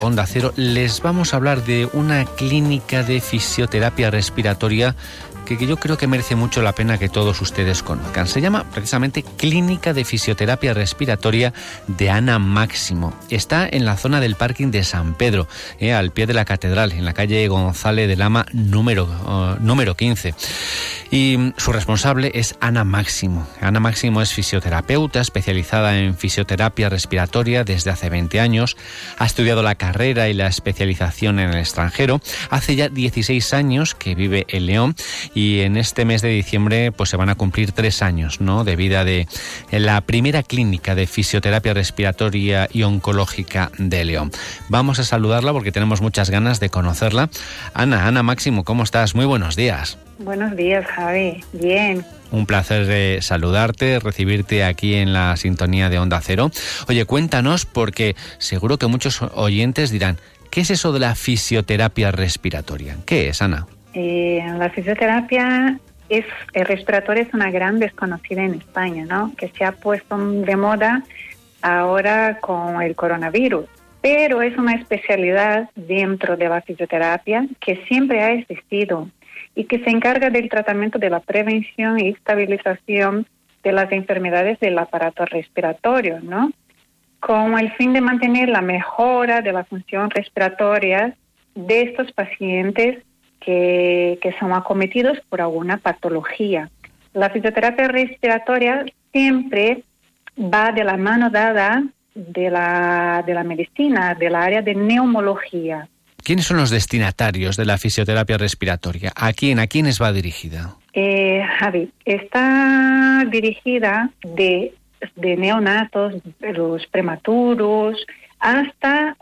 Onda Cero, les vamos a hablar de una clínica de fisioterapia respiratoria que yo creo que merece mucho la pena que todos ustedes conozcan. Se llama precisamente Clínica de Fisioterapia Respiratoria de Ana Máximo. Está en la zona del parking de San Pedro, al pie de la catedral, en la calle González de Lama número 15. Y su responsable es Ana Máximo. Ana Máximo es fisioterapeuta especializada en fisioterapia respiratoria desde hace 20 años. Ha estudiado la carrera y la especialización en el extranjero. Hace ya 16 años que vive en León y en este mes de diciembre pues se van a cumplir 3 años, ¿no?, de vida de la primera clínica de fisioterapia respiratoria y oncológica de León. Vamos a saludarla porque tenemos muchas ganas de conocerla. Ana Máximo, ¿cómo estás? Muy buenos días. Buenos días, Javi. Bien. Un placer saludarte, recibirte aquí en la sintonía de Onda Cero. Oye, cuéntanos, porque seguro que muchos oyentes dirán, ¿qué es eso de la fisioterapia respiratoria? ¿Qué es, Ana? La fisioterapia respiratoria es una gran desconocida en España, ¿no?, que se ha puesto de moda ahora con el coronavirus. Pero es una especialidad dentro de la fisioterapia que siempre ha existido y que se encarga del tratamiento de la prevención y estabilización de las enfermedades del aparato respiratorio, ¿no?, con el fin de mantener la mejora de la función respiratoria de estos pacientes que son acometidos por alguna patología. La fisioterapia respiratoria siempre va de la mano dada de la medicina, del área de neumología. ¿Quiénes son los destinatarios de la fisioterapia respiratoria? ¿A quiénes va dirigida? Javi, está dirigida de neonatos, de los prematuros, hasta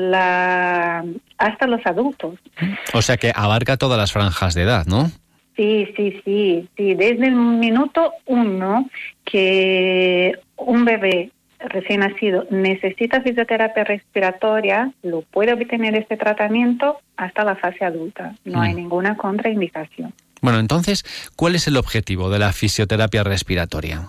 los adultos. O sea que abarca todas las franjas de edad, ¿no? Sí. Desde el minuto 1 que un bebé recién nacido necesita fisioterapia respiratoria, lo puede obtener este tratamiento hasta la fase adulta. No hay ninguna contraindicación. Bueno, entonces, ¿cuál es el objetivo de la fisioterapia respiratoria?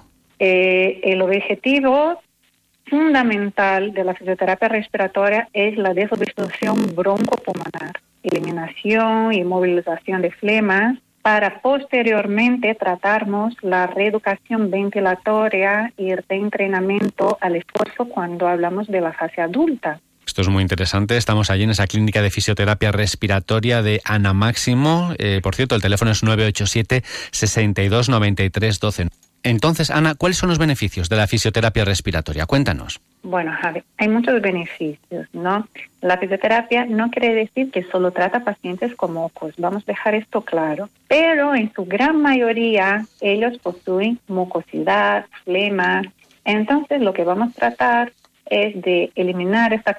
El objetivo fundamental de la fisioterapia respiratoria es la desobstrucción broncopulmonar, eliminación y movilización de flemas, para posteriormente tratarnos la reeducación ventilatoria y el reentrenamiento al esfuerzo cuando hablamos de la fase adulta. Esto es muy interesante. Estamos allí en esa clínica de fisioterapia respiratoria de Ana Máximo. Por cierto, el teléfono es 987 62 93 12. Entonces, Ana, ¿cuáles son los beneficios de la fisioterapia respiratoria? Cuéntanos. Bueno, Javi, hay muchos beneficios, ¿no? La fisioterapia no quiere decir que solo trata pacientes con mocos, vamos a dejar esto claro. Pero en su gran mayoría, ellos poseen mucosidad, flemas. Entonces, lo que vamos a tratar es de eliminar este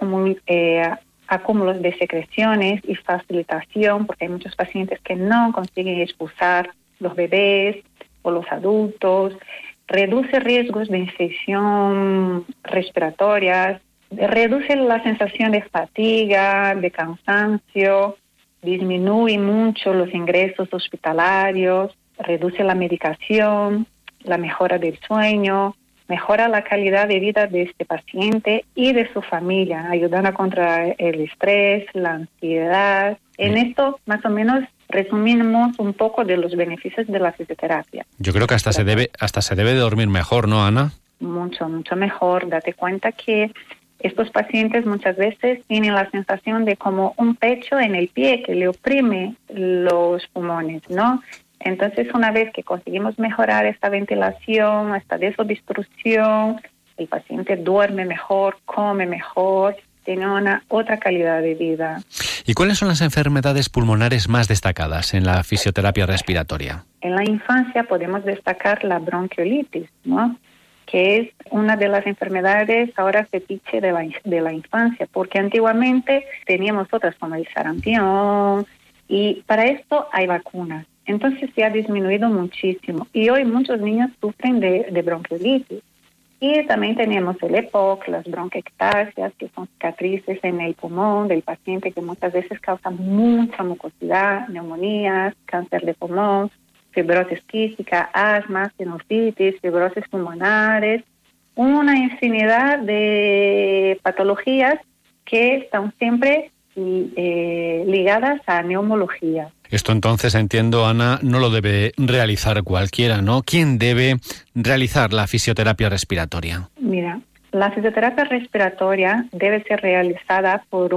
acúmulos de secreciones y facilitación, porque hay muchos pacientes que no consiguen expulsar, los bebés o los adultos. Reduce riesgos de infección respiratoria, reduce la sensación de fatiga, de cansancio, disminuye mucho los ingresos hospitalarios, reduce la medicación, la mejora del sueño, mejora la calidad de vida de este paciente y de su familia, ayudando contra el estrés, la ansiedad. En esto, más o menos, resumimos un poco de los beneficios de la fisioterapia. Yo creo que hasta se debe de dormir mejor, ¿no, Ana? Mucho mejor. Date cuenta que estos pacientes muchas veces tienen la sensación de como un pecho en el pie que le oprime los pulmones, ¿no? Entonces, una vez que conseguimos mejorar esta ventilación, esta desobstrucción, el paciente duerme mejor, come mejor, tiene una otra calidad de vida. ¿Y cuáles son las enfermedades pulmonares más destacadas en la fisioterapia respiratoria? En la infancia podemos destacar la bronquiolitis, ¿no?, que es una de las enfermedades ahora fetiche de la infancia, porque antiguamente teníamos otras como el sarampión y para esto hay vacunas. Entonces se ha disminuido muchísimo y hoy muchos niños sufren de bronquiolitis. Y también tenemos el EPOC, las bronquiectasias, que son cicatrices en el pulmón del paciente que muchas veces causan mucha mucosidad, neumonías, cáncer de pulmón, fibrosis quística, asma, sinusitis, fibrosis pulmonares, una infinidad de patologías que están siempre ligadas a neumología. Esto entonces, entiendo, Ana, no lo debe realizar cualquiera, ¿no? ¿Quién debe realizar la fisioterapia respiratoria? Mira, la fisioterapia respiratoria debe ser realizada por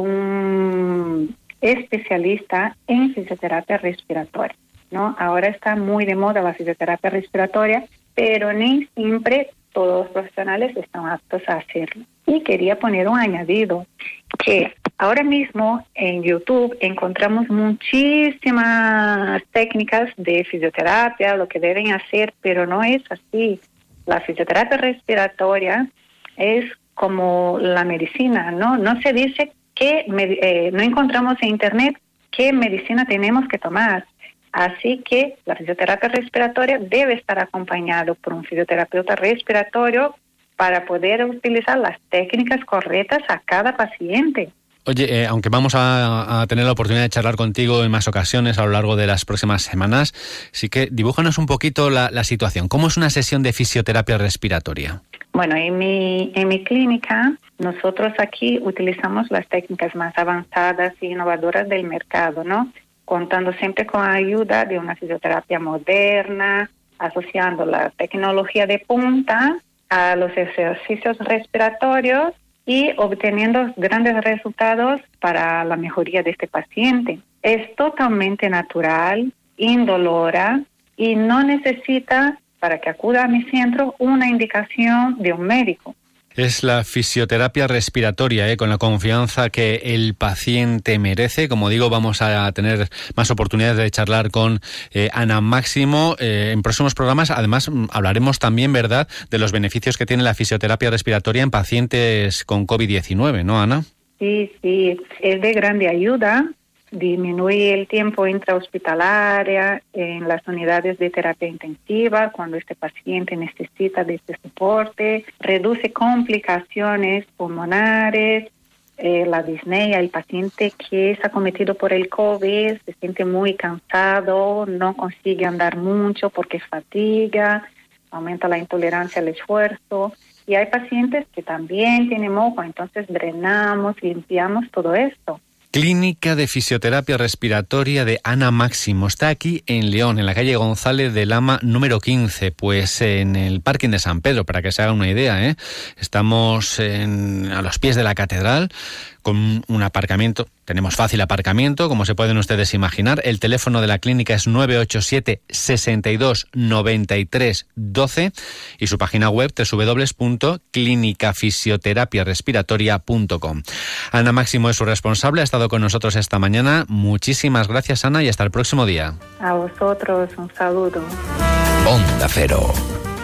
un especialista en fisioterapia respiratoria, ¿no? Ahora está muy de moda la fisioterapia respiratoria, pero ni siempre todos los profesionales están aptos a hacerlo. Y quería poner un añadido, que ahora mismo en YouTube encontramos muchísimas técnicas de fisioterapia, lo que deben hacer, pero no es así. La fisioterapia respiratoria es como la medicina, ¿no? No se dice no encontramos en Internet qué medicina tenemos que tomar. Así que la fisioterapia respiratoria debe estar acompañado por un fisioterapeuta respiratorio para poder utilizar las técnicas correctas a cada paciente. Oye, aunque vamos a tener la oportunidad de charlar contigo en más ocasiones a lo largo de las próximas semanas, sí que dibújanos un poquito la situación. ¿Cómo es una sesión de fisioterapia respiratoria? Bueno, en mi clínica, nosotros aquí utilizamos las técnicas más avanzadas e innovadoras del mercado, ¿no? Contando siempre con la ayuda de una fisioterapia moderna, asociando la tecnología de punta a los ejercicios respiratorios y obteniendo grandes resultados para la mejoría de este paciente. Es totalmente natural, indolora y no necesita, para que acuda a mi centro, una indicación de un médico. Es la fisioterapia respiratoria, con la confianza que el paciente merece. Como digo, vamos a tener más oportunidades de charlar con Ana Máximo en próximos programas. Además, hablaremos también, ¿verdad?, de los beneficios que tiene la fisioterapia respiratoria en pacientes con COVID-19, ¿no, Ana? Sí, es de grande ayuda. Disminuye el tiempo intrahospitalaria en las unidades de terapia intensiva cuando este paciente necesita de este soporte, reduce complicaciones pulmonares, la disnea. El paciente que es acometido por el COVID se siente muy cansado, no consigue andar mucho porque fatiga, aumenta la intolerancia al esfuerzo. Y hay pacientes que también tienen moco, entonces drenamos, limpiamos todo esto. Clínica de Fisioterapia Respiratoria de Ana Máximo. Está aquí en León, en la calle González de Lama número 15, pues en el parking de San Pedro, para que se hagan una idea, ¿eh? Estamos a los pies de la catedral, con un aparcamiento. Tenemos fácil aparcamiento, como se pueden ustedes imaginar. El teléfono de la clínica es 987 62 93 12 y su página web www.clinicafisioterapiarespiratoria.com. Ana Máximo es su responsable, ha estado con nosotros esta mañana. Muchísimas gracias, Ana, y hasta el próximo día. A vosotros, un saludo. Onda Cero.